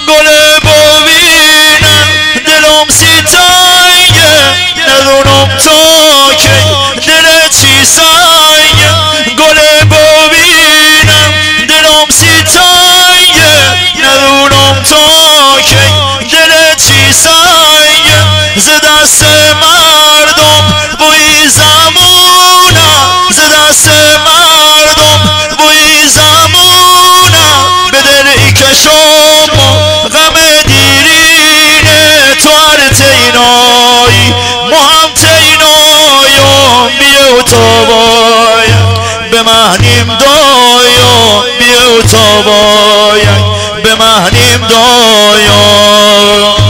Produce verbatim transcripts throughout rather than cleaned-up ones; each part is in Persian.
گل ببینم دلم سی تنگه ندونم تا کی دل چی سنگه گل ببینم دلم سی تنگه ندونم تا کی دل چی سنگه ز دست مردم بوی زمونم ز دست مردم بوی زمونم به دلی که شما غم دیرینه تو هر تینایی ما هم تینایم بیو تا باید به مهنیم دایم بیو تا باید به مهنیم دایم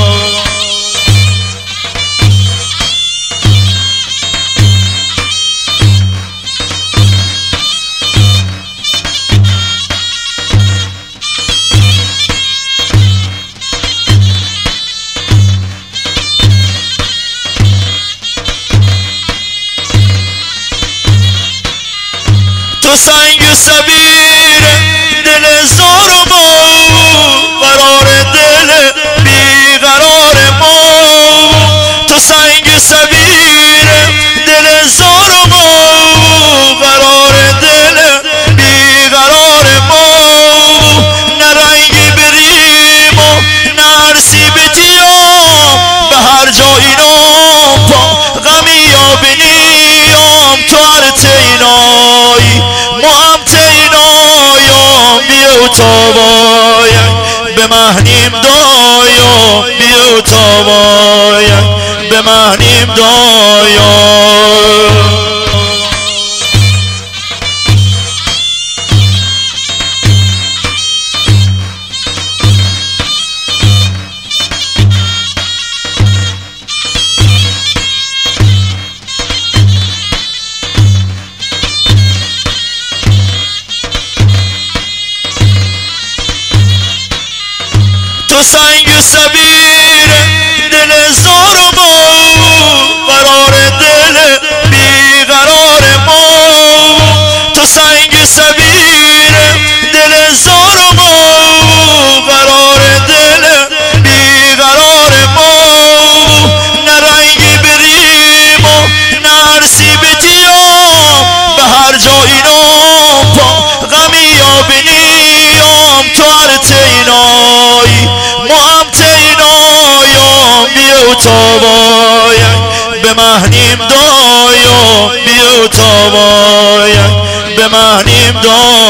تو سنگ سبیر دل زار ما قرار دل بیقرار ما تو سنگ سبیر دل زار ما قرار دل بیقرار ما نه رنگی بریم و نه عرصی بجیام به هر جایی نام پا غمی یا بنیم تو هر تینایی ما هم تینایم بیو تا باید به مهنیم دایم بیو تا باید به مهنیم دایم تو سنگ سبیر دل زار ما قرار دل بیقرار ما تو سنگ سبیر دل زار ما قرار دل بیقرار ما نه رنگی بریم و نه عرصی بجیام به هر جایی نام پا غمی یا بنیم تو هر تینایی ما هم تینایم بیو تا باید به مهنیم دایم بیو تا باید به مهنیم دایم